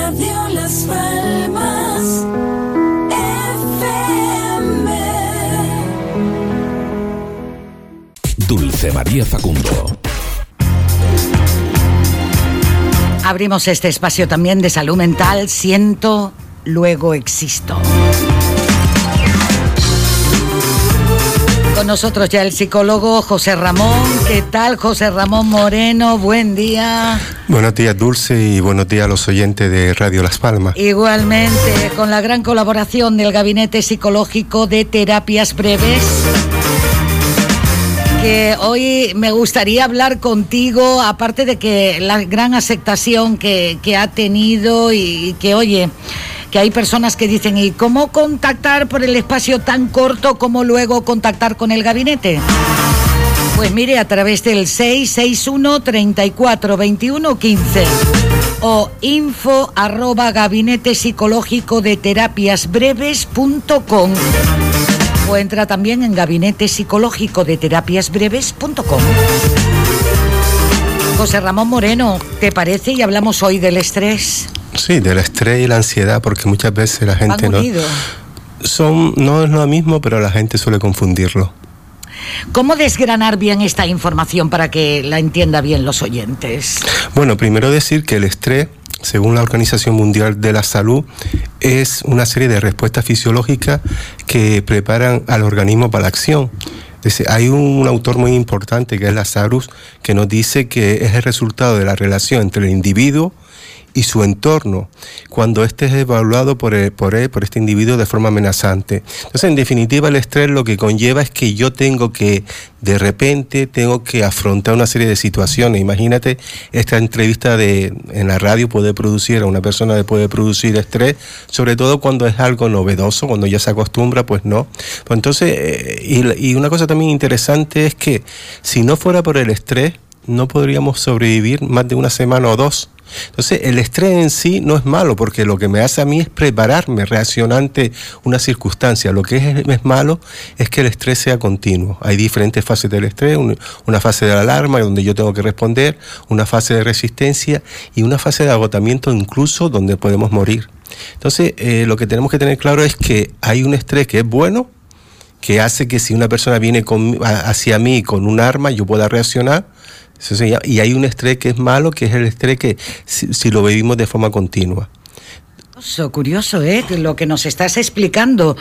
Radio Las Palmas FM. Dulce María Facundo. Abrimos este espacio también de salud mental. Siento, luego existo. Con nosotros ya el psicólogo José Ramón. ¿Qué tal, José Ramón Moreno? Buen día. Buenos días, Dulce, y buenos días a los oyentes de Radio Las Palmas. Igualmente, con la gran colaboración del Gabinete Psicológico de Terapias Breves, que hoy me gustaría hablar contigo, aparte de que la gran aceptación que ha tenido y que, oye, que hay personas que dicen, ¿y cómo contactar por el espacio tan corto como luego contactar con el gabinete? Pues mire, a través del 661 34 21 15 o info@gabinetepsicológicodeterapiasbreves.com o entra también en gabinetepsicológicodeterapiasbreves.com. José Ramón Moreno, ¿te parece? Y hablamos hoy del estrés. Sí, del estrés y la ansiedad, porque muchas veces la gente no es lo mismo, pero la gente suele confundirlo. ¿Cómo desgranar bien esta información para que la entienda bien los oyentes? Bueno, primero decir que el estrés, según la Organización Mundial de la Salud, es una serie de respuestas fisiológicas que preparan al organismo para la acción. Hay un autor muy importante que es Lazarus, que nos dice que es el resultado de la relación entre el individuo y su entorno, cuando este es evaluado por este individuo de forma amenazante. Entonces, en definitiva, el estrés lo que conlleva es que yo de repente tengo que afrontar una serie de situaciones. Imagínate, esta entrevista en la radio a una persona le puede producir estrés, sobre todo cuando es algo novedoso, cuando ya se acostumbra, pues no. Pues entonces, y una cosa también interesante es que si no fuera por el estrés, no podríamos sobrevivir más de una semana o dos. Entonces, el estrés en sí no es malo, porque lo que me hace a mí es prepararme, reaccionar ante una circunstancia. Lo que es malo es que el estrés sea continuo. Hay diferentes fases del estrés, una fase de la alarma donde yo tengo que responder, una fase de resistencia y una fase de agotamiento incluso donde podemos morir. Entonces, lo que tenemos que tener claro es que hay un estrés que es bueno, que hace que si una persona viene hacia mí con un arma, yo pueda reaccionar. Y hay un estrés que es malo, que es el estrés que si lo vivimos de forma continua. Curioso, lo que nos estás explicando.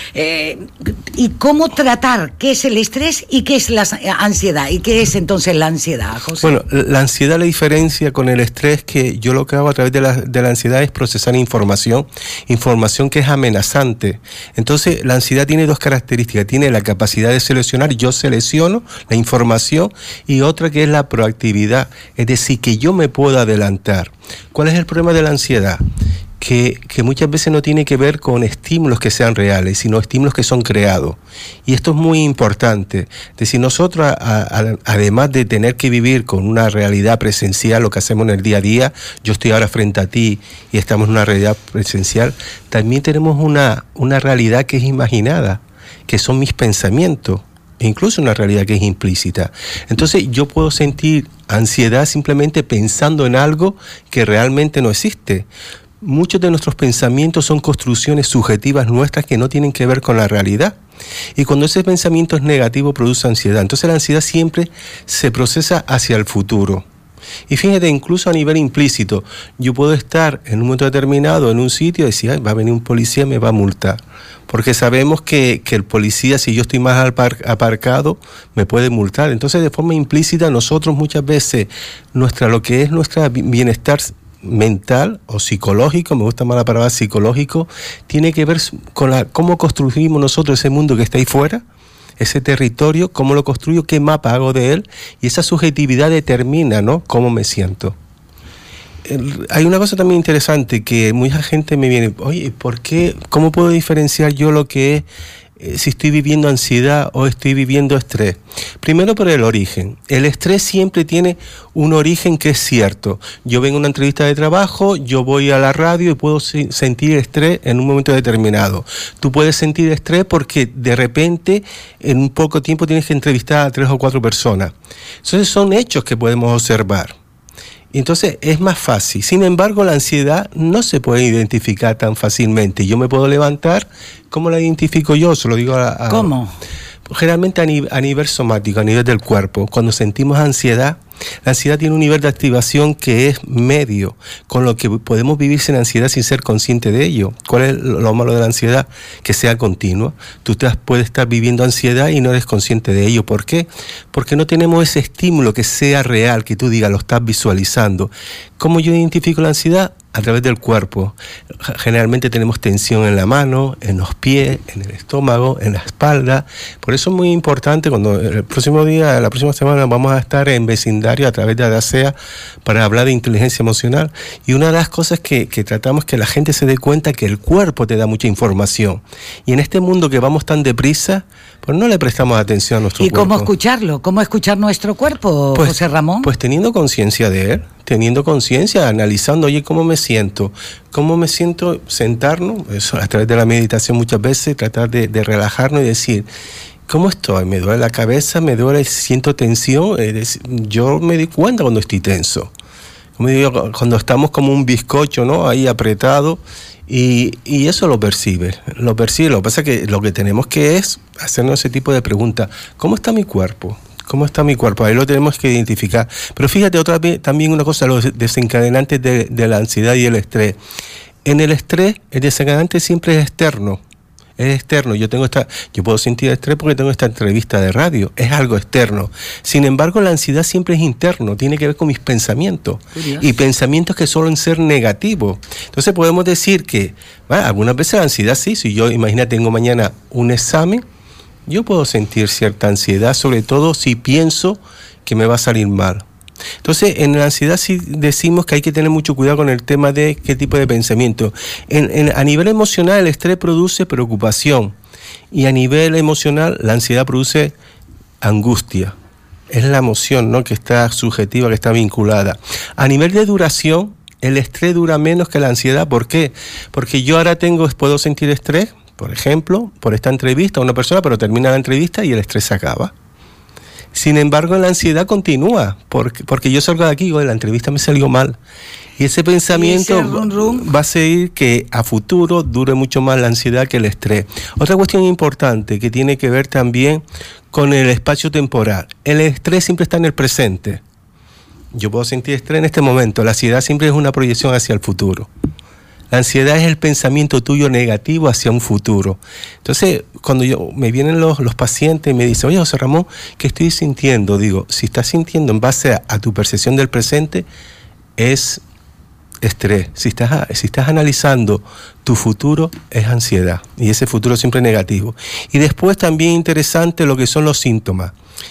¿Y cómo tratar qué es el estrés y qué es la ansiedad? ¿Y qué es entonces la ansiedad, José? Bueno, la ansiedad, la diferencia con el estrés, que yo lo que hago a través de la ansiedad es procesar información que es amenazante. Entonces, la ansiedad tiene dos características. Tiene la capacidad de seleccionar, yo selecciono la información, y otra que es la proactividad, es decir, que yo me puedo adelantar. ¿Cuál es el problema de la ansiedad? Que muchas veces no tiene que ver con estímulos que sean reales, sino estímulos que son creados. Y esto es muy importante. Es decir, nosotros, además de tener que vivir con una realidad presencial, lo que hacemos en el día a día, yo estoy ahora frente a ti y estamos en una realidad presencial, también tenemos una realidad que es imaginada, que son mis pensamientos, e incluso una realidad que es implícita. Entonces, yo puedo sentir ansiedad simplemente pensando en algo que realmente no existe. Muchos de nuestros pensamientos son construcciones subjetivas nuestras que no tienen que ver con la realidad. Y cuando ese pensamiento es negativo, produce ansiedad. Entonces la ansiedad siempre se procesa hacia el futuro. Y fíjate, incluso a nivel implícito, yo puedo estar en un momento determinado en un sitio y decir, va a venir un policía y me va a multar. Porque sabemos que el policía, si yo estoy más aparcado, me puede multar. Entonces, de forma implícita, nosotros muchas veces, lo que es nuestro bienestar mental o psicológico, me gusta más la palabra psicológico, tiene que ver con cómo construimos nosotros ese mundo que está ahí fuera, ese territorio, cómo lo construyo, qué mapa hago de él, y esa subjetividad determina, ¿no?, cómo me siento. Hay una cosa también interesante, que mucha gente me viene, oye, ¿cómo puedo diferenciar yo lo que es si estoy viviendo ansiedad o estoy viviendo estrés? Primero, por el origen. El estrés siempre tiene un origen que es cierto. Yo vengo a una entrevista de trabajo, yo voy a la radio y puedo sentir estrés en un momento determinado. Tú puedes sentir estrés porque de repente en un poco tiempo tienes que entrevistar a 3 o 4 personas. Entonces son hechos que podemos observar. Y entonces es más fácil. Sin embargo, la ansiedad no se puede identificar tan fácilmente. Yo me puedo levantar, ¿cómo la identifico yo? Se lo digo ¿Cómo? Generalmente a nivel somático, a nivel del cuerpo. Cuando sentimos ansiedad, la ansiedad tiene un nivel de activación que es medio, con lo que podemos vivir sin ansiedad sin ser consciente de ello. ¿Cuál es lo malo de la ansiedad? Que sea continua. Tú puedes estar viviendo ansiedad y no eres consciente de ello. ¿Por qué? Porque no tenemos ese estímulo que sea real, que tú digas, lo estás visualizando. ¿Cómo yo identifico la ansiedad? A través del cuerpo. Generalmente tenemos tensión en la mano, en los pies, en el estómago, en la espalda. Por eso es muy importante cuando la próxima semana vamos a estar en vecindario a través de ADASEA para hablar de inteligencia emocional. Y una de las cosas que tratamos es que la gente se dé cuenta que el cuerpo te da mucha información. Y en este mundo que vamos tan deprisa, pues no le prestamos atención a nuestro cuerpo. ¿Y cómo escucharlo? ¿Cómo escuchar nuestro cuerpo, José Ramón? Pues teniendo conciencia de él. Teniendo conciencia, analizando, oye, ¿cómo me siento? ¿Cómo me siento? Sentarnos, eso a través de la meditación muchas veces, tratar de relajarnos y decir, ¿cómo estoy? ¿Me duele la cabeza? ¿Me duele? ¿Siento tensión? Yo me doy cuenta cuando estoy tenso. Como digo, cuando estamos como un bizcocho, ¿no? Ahí apretado, y eso lo percibe. Lo que pasa es que lo que tenemos que es hacernos ese tipo de preguntas. ¿Cómo está mi cuerpo? ¿Cómo está mi cuerpo? Ahí lo tenemos que identificar. Pero fíjate otra vez, también una cosa, los desencadenantes de la ansiedad y el estrés. En el estrés, el desencadenante siempre es externo. Es externo. Yo puedo sentir estrés porque tengo esta entrevista de radio. Es algo externo. Sin embargo, la ansiedad siempre es interno. Tiene que ver con mis pensamientos. Curioso. Y pensamientos que suelen ser negativos. Entonces podemos decir que, algunas veces la ansiedad sí. Si yo, imagina, tengo mañana un examen, yo puedo sentir cierta ansiedad, sobre todo si pienso que me va a salir mal. Entonces, en la ansiedad sí decimos que hay que tener mucho cuidado con el tema de qué tipo de pensamiento. A nivel emocional, el estrés produce preocupación. Y a nivel emocional, la ansiedad produce angustia. Es la emoción, ¿no?, que está subjetiva, que está vinculada. A nivel de duración, el estrés dura menos que la ansiedad. ¿Por qué? Porque yo ahora puedo sentir estrés, por ejemplo, por esta entrevista a una persona, pero termina la entrevista y el estrés se acaba. Sin embargo, la ansiedad continúa, porque yo salgo de aquí y digo, la entrevista me salió mal. Y ese pensamiento va a seguir que a futuro dure mucho más la ansiedad que el estrés. Otra cuestión importante que tiene que ver también con el espacio temporal. El estrés siempre está en el presente. Yo puedo sentir estrés en este momento. La ansiedad siempre es una proyección hacia el futuro. La ansiedad es el pensamiento tuyo negativo hacia un futuro. Entonces, cuando me vienen los pacientes y me dicen, oye, José Ramón, ¿qué estoy sintiendo? Digo, si estás sintiendo en base a tu percepción del presente, es estrés. Si estás analizando tu futuro, es ansiedad. Y ese futuro siempre es negativo. Y después también interesante lo que son los síntomas.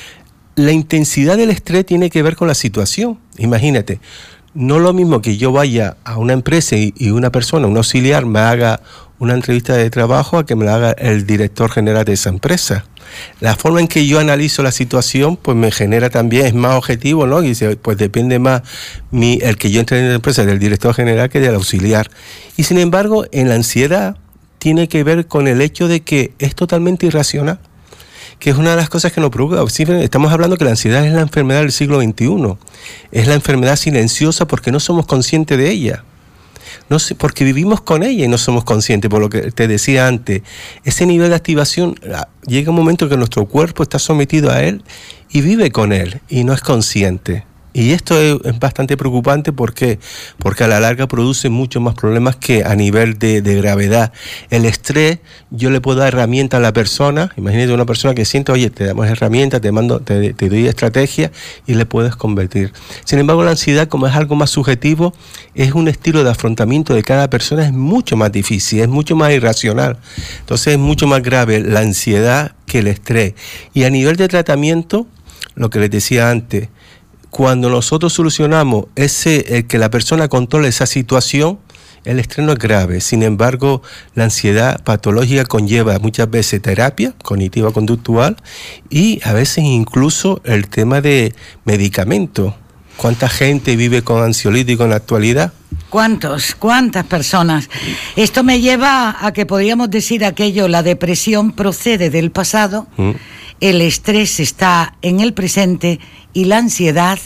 La intensidad del estrés tiene que ver con la situación. Imagínate. No lo mismo que yo vaya a una empresa y una persona, un auxiliar, me haga una entrevista de trabajo a que me la haga el director general de esa empresa. La forma en que yo analizo la situación, pues me genera también, es más objetivo, ¿no? Y pues depende más el que yo entre en la empresa del director general que del auxiliar. Y sin embargo, en la ansiedad tiene que ver con el hecho de que es totalmente irracional, que es una de las cosas que nos preocupa. Estamos hablando que la ansiedad es la enfermedad del siglo XXI. Es la enfermedad silenciosa porque no somos conscientes de ella. No sé, porque vivimos con ella y no somos conscientes, por lo que te decía antes. Ese nivel de activación, llega un momento en que nuestro cuerpo está sometido a él y vive con él y no es consciente. Y esto es bastante preocupante porque a la larga produce muchos más problemas que a nivel de gravedad. El estrés, yo le puedo dar herramientas a la persona. Imagínate una persona que siente, oye, te damos herramientas, te doy estrategia y le puedes convertir. Sin embargo, la ansiedad, como es algo más subjetivo, es un estilo de afrontamiento de cada persona, es mucho más difícil, es mucho más irracional. Entonces es mucho más grave la ansiedad que el estrés. Y a nivel de tratamiento, lo que les decía antes, cuando nosotros solucionamos el que la persona controle esa situación, el estrés no es grave. Sin embargo, la ansiedad patológica conlleva muchas veces terapia cognitiva conductual y a veces incluso el tema de medicamentos. ¿Cuánta gente vive con ansiolítico en la actualidad? ¿Cuántas personas? Esto me lleva a que podríamos decir aquello, la depresión procede del pasado, el estrés está en el presente y la ansiedad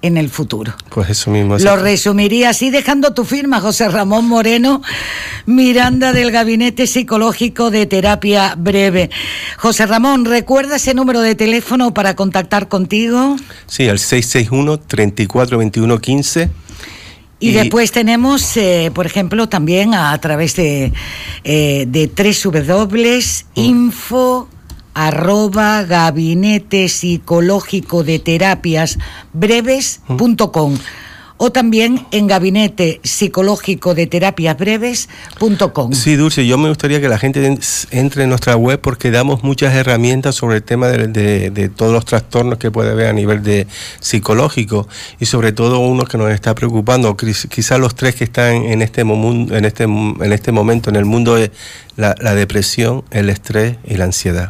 en el futuro. Pues eso mismo. Lo resumiría así, dejando tu firma, José Ramón Moreno Miranda, del Gabinete Psicológico de Terapia Breve. José Ramón, ¿recuerda ese número de teléfono para contactar contigo? Sí, el 661-3421-15. Y después tenemos, por ejemplo, también a través de www.gabinetepsicológicodeterapiasbreves.com o también en gabinetepsicológicodeterapiasbreves.com. Sí, Dulce, yo me gustaría que la gente entre en nuestra web porque damos muchas herramientas sobre el tema de todos los trastornos que puede haber a nivel de psicológico y sobre todo uno que nos está preocupando, quizás los tres que están en este momento en el mundo de la depresión, el estrés y la ansiedad.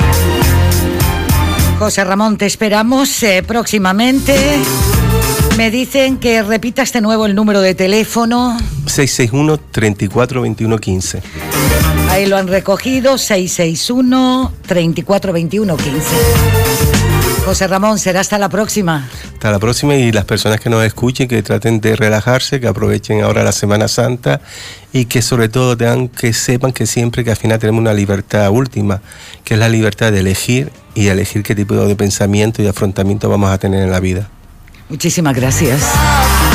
José Ramón, te esperamos próximamente. Me dicen que repitas de nuevo el número de teléfono. 661-3421-15. Ahí lo han recogido, 661-3421-15. José Ramón, será hasta la próxima. Hasta la próxima, y las personas que nos escuchen, que traten de relajarse, que aprovechen ahora la Semana Santa y que sobre todo que sepan que siempre que al final tenemos una libertad última, que es la libertad de elegir y elegir qué tipo de pensamiento y de afrontamiento vamos a tener en la vida. Muchísimas gracias.